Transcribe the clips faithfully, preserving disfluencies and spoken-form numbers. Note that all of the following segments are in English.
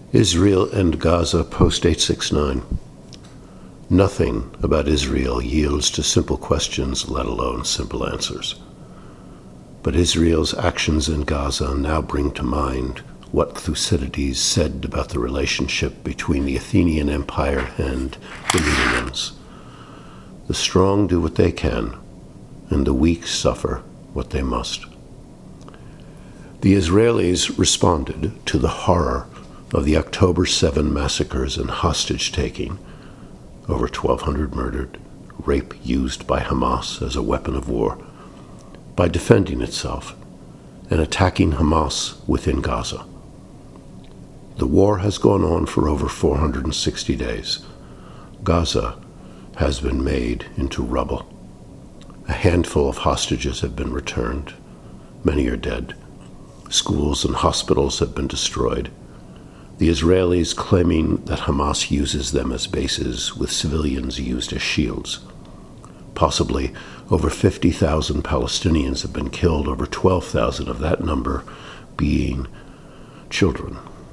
Israel and Gaza post eight six nine. Nothing about Israel yields to simple questions, let alone simple answers. But Israel's actions in Gaza now bring to mind what Thucydides said about the relationship between the Athenian Empire and the Melians. The strong do what they can, and the weak suffer what they must. The Israelis responded to the horror of the October seventh massacres and hostage-taking, over twelve hundred murdered, rape used by Hamas as a weapon of war, by defending itself and attacking Hamas within Gaza. The war has gone on for over four hundred sixty days. Gaza has been made into rubble. A handful of hostages have been returned. Many are dead. Schools and hospitals have been destroyed. The Israelis claiming that Hamas uses them as bases, with civilians used as shields. Possibly over fifty thousand Palestinians have been killed, over twelve thousand of that number being children.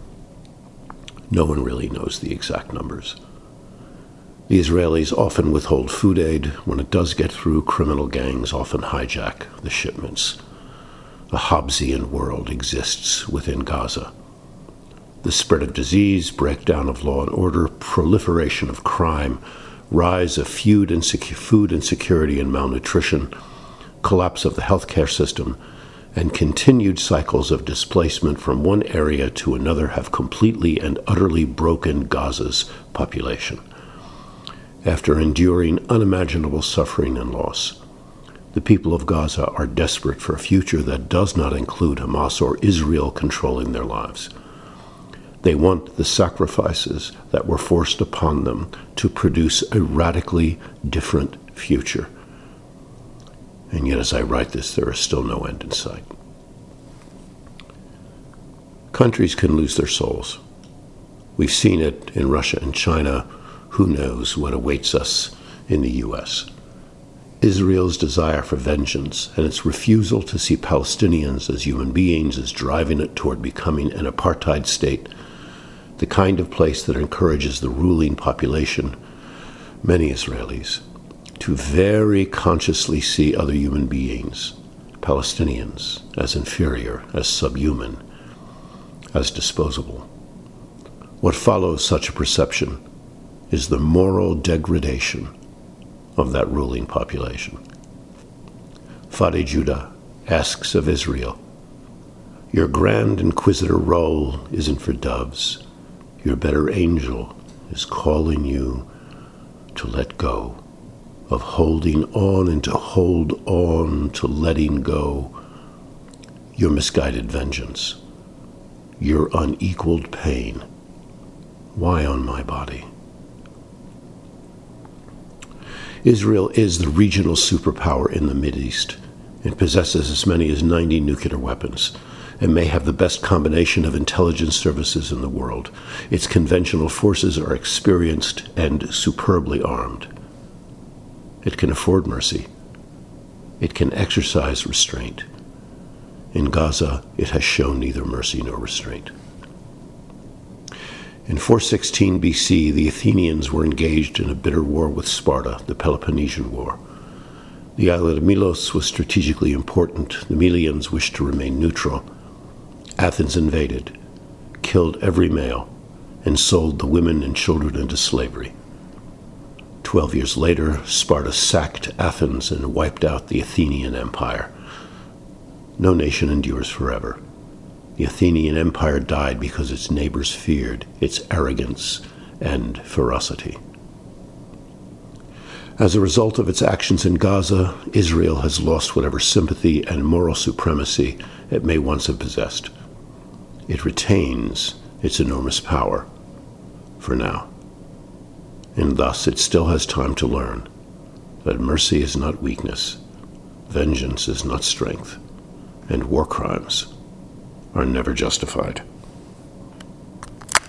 No one really knows the exact numbers. The Israelis often withhold food aid. When it does get through, criminal gangs often hijack the shipments. A Hobbesian world exists within Gaza. The spread of disease, breakdown of law and order, proliferation of crime, rise of food insecurity and malnutrition, collapse of the healthcare system, and continued cycles of displacement from one area to another have completely and utterly broken Gaza's population. After enduring unimaginable suffering and loss, the people of Gaza are desperate for a future that does not include Hamas or Israel controlling their lives. They want the sacrifices that were forced upon them to produce a radically different future. And yet, as I write this, there is still no end in sight. Countries can lose their souls. We've seen it in Russia and China. Who knows what awaits us in the U S? Israel's desire for vengeance and its refusal to see Palestinians as human beings is driving it toward becoming an apartheid state, the kind of place that encourages the ruling population, many Israelis, to very consciously see other human beings, Palestinians, as inferior, as subhuman, as disposable. What follows such a perception is the moral degradation of that ruling population. Fadi Judah asks of Israel, "Your grand inquisitor role isn't for doves. Your better angel is calling you to let go, of holding on and to hold on to letting go. Your misguided vengeance, your unequaled pain. Why on my body?" Israel is the regional superpower in the Mideast. It possesses as many as ninety nuclear weapons and may have the best combination of intelligence services in the world. Its conventional forces are experienced and superbly armed. It can afford mercy. It can exercise restraint. In Gaza, it has shown neither mercy nor restraint. In four sixteen B C, the Athenians were engaged in a bitter war with Sparta, the Peloponnesian War. The island of Milos was strategically important. The Melians wished to remain neutral. Athens invaded, killed every male, and sold the women and children into slavery. Twelve years later, Sparta sacked Athens and wiped out the Athenian Empire. No nation endures forever. The Athenian Empire died because its neighbors feared its arrogance and ferocity. As a result of its actions in Gaza, Israel has lost whatever sympathy and moral supremacy it may once have possessed. It retains its enormous power, for now. And thus it still has time to learn that mercy is not weakness, vengeance is not strength, and war crimes are never justified.